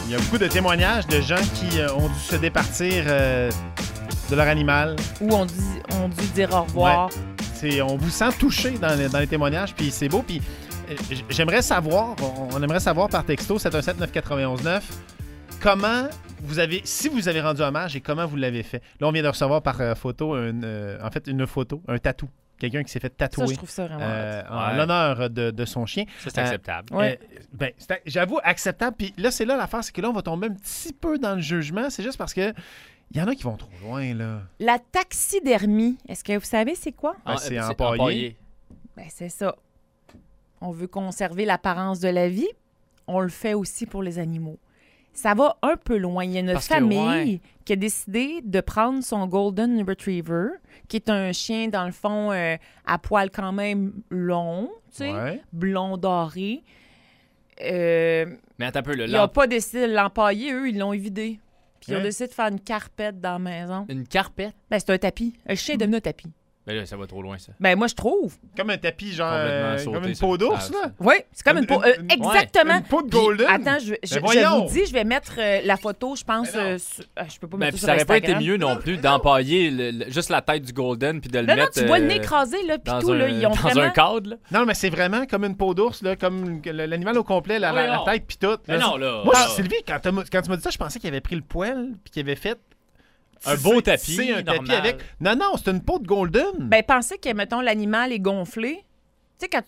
Il y a beaucoup de témoignages de gens qui ont dû se départir de leur animal. Ou ont dû dire au revoir. Ouais. On vous sent touché dans les témoignages, puis c'est beau. Puis j'aimerais savoir, on aimerait savoir par texto 717-991-9 comment vous avez, si vous avez rendu hommage et comment vous l'avez fait. Là, on vient de recevoir par photo, une photo, un tatou. Quelqu'un qui s'est fait tatouer. Ça, je trouve ça vraiment en l'honneur de son chien. Ça, c'est acceptable. J'avoue, acceptable. Puis là, c'est là l'affaire, c'est que là, on va tomber un petit peu dans le jugement. C'est juste parce que il y en a qui vont trop loin, là. La taxidermie, est-ce que vous savez c'est quoi? C'est empaillé. Ben, c'est ça. On veut conserver l'apparence de la vie. On le fait aussi pour les animaux. Ça va un peu loin. Il y a une famille qui a décidé de prendre son Golden Retriever, qui est un chien, dans le fond, à poil quand même long, tu sais, blond doré. Mais attends un peu, ils n'ont pas décidé de l'empailler, eux, ils l'ont évidé. Puis ils ont décidé de faire une carpette dans la maison. Une carpette? Ben, c'est un tapis. Le chien est devenu un tapis. Ben là, ça va trop loin, ça. Ben, moi, je trouve. Comme un tapis, genre, comme une peau d'ours, là. Oui, c'est comme une peau. Exactement. Une peau de golden. Attends, je vous dis, je vais mettre la photo, je pense. Je peux pas mettre ça sur Instagram. Ça aurait pas été mieux non plus d'empailler juste la tête du golden puis de le mettre. Non, tu vois le nez écrasé, là, puis tout, là. Ils ont dans un cadre, là. Non, mais c'est vraiment comme une peau d'ours, là, comme l'animal au complet, la tête, puis tout. Mais non, là. Moi, Sylvie, quand tu m'as dit ça, je pensais qu'il avait pris le poil puis qu'il avait fait. Un beau tapis. C'est un tapis avec. Non, c'est une peau de golden. Ben, pensez que, mettons, l'animal est gonflé. Tu sais, quand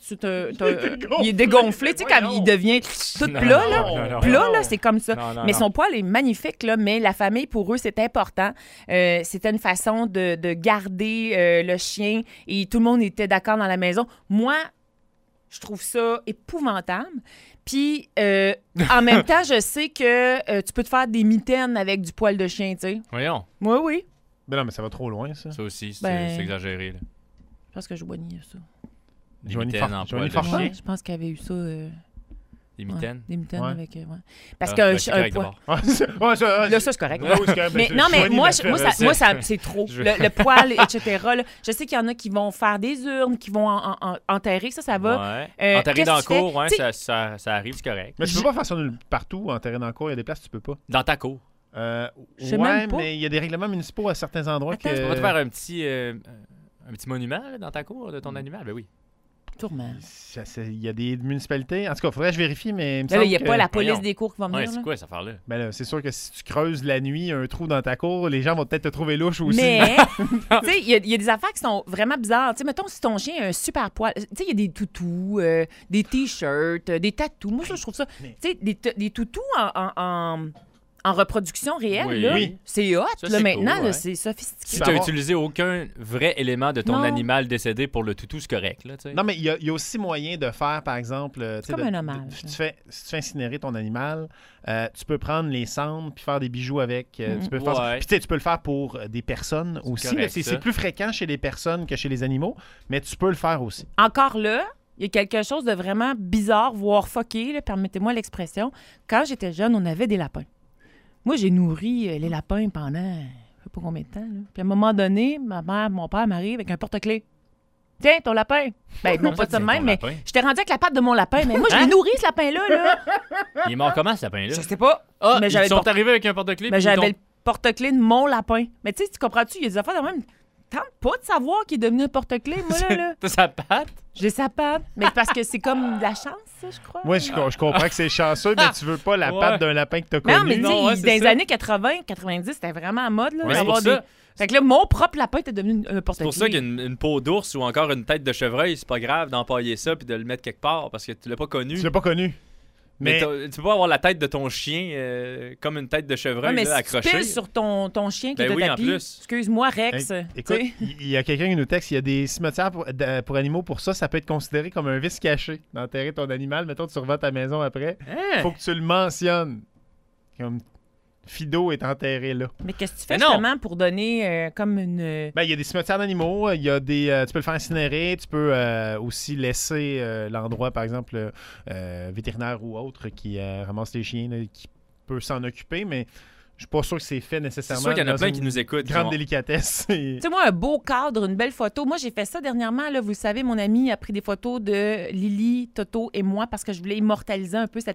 il est dégonflé, tu sais, quand il devient tout plat, là. Plat, là, c'est comme ça. Mais son poil est magnifique, là. Mais la famille, pour eux, c'est important. C'était une façon de garder le chien. Et tout le monde était d'accord dans la maison. Moi, je trouve ça épouvantable. Puis, en même temps, je sais que tu peux te faire des mitaines avec du poil de chien, tu sais. Voyons. Oui. Ben non, mais ça va trop loin, ça. Ça aussi, c'est exagéré, là. Je pense que Joanie a ça. Des mitaines en poil de chien. Ouais, je pense qu'il avait eu ça. Des mitaines? Des mitaines avec... Parce qu'un poil... Là, ça, c'est correct. Mais non, mais moi, c'est trop. Le poil, etc. Là, je sais qu'il y en a qui vont faire des urnes, qui vont enterrer. Ça va. Enterrer dans la cour, ça arrive, c'est correct. Mais tu peux pas faire ça partout, enterrer dans la cour. Il y a des places où tu peux pas. Dans ta cour? Mais il y a des règlements municipaux à certains endroits que... Tu vas te faire un petit monument là, dans ta cour de ton animal? Ben oui. Tourment. Il y a des municipalités. En tout cas, il faudrait que je vérifie, mais il me semble il n'y a pas la police des cours qui va venir. C'est quoi cette affaire-là? Ben là, c'est sûr que si tu creuses la nuit un trou dans ta cour, les gens vont peut-être te trouver louche aussi. Mais, tu sais, il y a des affaires qui sont vraiment bizarres. Tu sais, mettons, si ton chien a un super poil, tu sais, il y a des toutous, des t-shirts, des tatous. Moi, ça, je trouve ça. Tu sais, des toutous en reproduction réelle, là, c'est hot. Ça, là, maintenant, cool, là, c'est sophistiqué. Si tu n'as utilisé aucun vrai élément de ton animal décédé pour le toutou, c'est correct. Là, non, mais il y a aussi moyen de faire, par exemple... C'est comme un hommage. Si tu fais incinérer ton animal, tu peux prendre les cendres puis faire des bijoux avec. Tu peux faire puis tu peux le faire pour des personnes aussi. C'est plus fréquent chez les personnes que chez les animaux, mais tu peux le faire aussi. Encore là, il y a quelque chose de vraiment bizarre, voire fucké, là, permettez-moi l'expression. Quand j'étais jeune, on avait des lapins. Moi, j'ai nourri les lapins pendant je sais pas combien de temps. Là. Puis à un moment donné, mon père m'arrive avec un porte-clés. Tiens, ton lapin. Ben, non, pas ça de même, mais je t'ai rendu avec la patte de mon lapin. Mais moi, je l'ai nourri, ce lapin-là. Il est mort comment, ce lapin-là? Je sais pas. Mais ils sont arrivés avec un porte-clés. Mais j'avais le porte-clés de mon lapin. Mais tu sais, tu comprends-tu? Il y a des affaires de même. Tente pas de savoir qu'il est devenu un porte-clés, moi, là. T'as sa patte? J'ai sa patte. Mais parce que c'est comme de la chance, ça, je crois. Moi, je comprends que c'est chanceux, mais tu veux pas la patte d'un lapin que t'as connu. Non, mais dans les années 80, 90, c'était vraiment à mode, là. D'avoir des... Fait que là, mon propre lapin était devenu un porte-clés. C'est pour ça qu'une peau d'ours ou encore une tête de chevreuil, c'est pas grave d'empailler ça puis de le mettre quelque part parce que tu l'as pas connu. Tu l'as pas connu. Mais tu peux pas avoir la tête de ton chien comme une tête de chevreuil là, accrochée. Mais si tu piles sur ton chien qui est de tapis. Excuse-moi, Rex. Écoute, il y a quelqu'un qui nous texte, il y a des cimetières pour animaux pour ça peut être considéré comme un vice caché d'enterrer ton animal. Mettons, tu revends ta maison après. Faut que tu le mentionnes. Comme Fido est enterré là. Mais qu'est-ce que tu fais justement pour donner comme une... Ben, il y a des cimetières d'animaux, il y a des... tu peux le faire incinérer, tu peux aussi laisser l'endroit, par exemple, vétérinaire ou autre qui ramasse les chiens, là, qui peut s'en occuper, mais je suis pas sûr que c'est fait nécessairement. C'est sûr qu'il y en a plein qui nous écoutent. Grande délicatesse. Tu sais, moi, un beau cadre, une belle photo. Moi, j'ai fait ça dernièrement, là, vous le savez, mon ami a pris des photos de Lily, Toto et moi parce que je voulais immortaliser un peu cette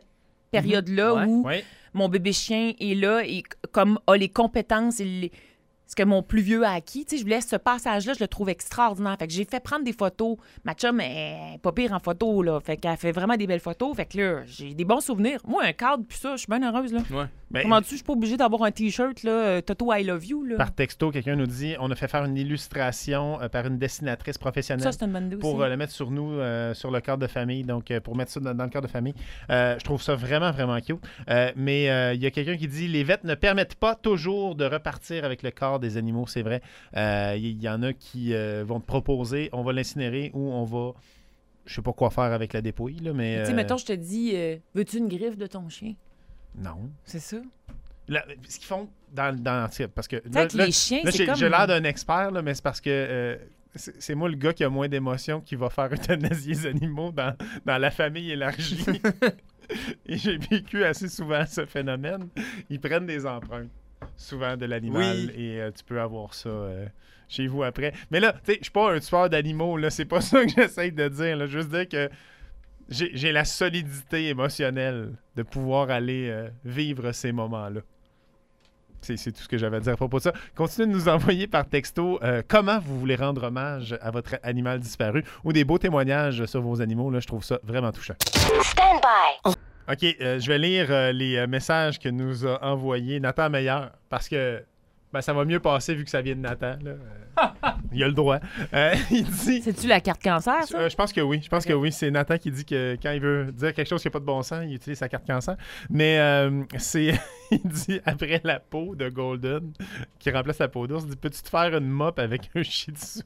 période-là où mon bébé chien est là et comme a les compétences et ce que mon plus vieux a acquis. Tu sais, je voulais ce passage-là, je le trouve extraordinaire. Fait que j'ai fait prendre des photos. Ma chum est pas pire en photo, là. Fait qu'elle fait vraiment des belles photos. Fait que là, j'ai des bons souvenirs. Moi, un cadre, puis ça, je suis bien heureuse, là. Ouais. Comment tu, je suis pas obligée d'avoir un T-shirt, là, Toto I love you, là. Par texto, quelqu'un nous dit on a fait faire une illustration par une dessinatrice professionnelle. Ça, c'est une bonne idée pour aussi. le mettre sur nous, sur le cadre de famille. Donc, pour mettre ça dans le cadre de famille. Je trouve ça vraiment, vraiment cute. Mais il y a quelqu'un qui dit les vêtements ne permettent pas toujours de repartir avec le corps des animaux, c'est vrai. Il y en a qui vont te proposer on va l'incinérer ou on va. Je sais pas quoi faire avec la dépouille, là, mais. Tu sais, mettons, je te dis veux-tu une griffe de ton chien? Non. C'est ça. Ce qu'ils font dans parce que là, les chiens, c'est comme... j'ai l'air d'un expert, là, mais c'est parce que c'est moi le gars qui a moins d'émotions qui va faire euthanasier les animaux dans la famille élargie. Et j'ai vécu assez souvent ce phénomène. Ils prennent des empreintes, souvent de l'animal, et tu peux avoir ça chez vous après. Mais là, tu sais, je suis pas un tueur d'animaux, là, c'est pas ça que j'essaye de dire. Là. Juste dire que j'ai la solidité émotionnelle de pouvoir aller vivre ces moments-là. C'est tout ce que j'avais à dire à propos de ça. Continuez de nous envoyer par texto comment vous voulez rendre hommage à votre animal disparu ou des beaux témoignages sur vos animaux. Là, je trouve ça vraiment touchant. Stand by. OK, je vais lire les messages que nous a envoyés Nathan Meilleur parce que ça va mieux passer vu que ça vient de Nathan. Là. Il a le droit. Il dit... C'est-tu la carte cancer, ça? Je pense que oui. Je pense que oui. C'est Nathan qui dit que quand il veut dire quelque chose qui n'a pas de bon sens, il utilise sa carte cancer. Mais il dit après la peau de Golden, qui remplace la peau d'ours, il dit peux-tu te faire une mop avec un shih tzu?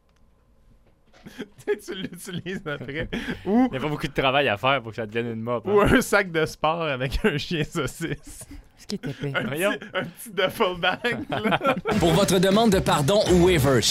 Tu l'utilises après. Ou... Il n'y a pas beaucoup de travail à faire pour que ça devienne une mop. Ou un sac de sport avec un chien saucisse. Ce qui est épais. Un petit duffel bag. Là. Pour votre demande de pardon ou waiver,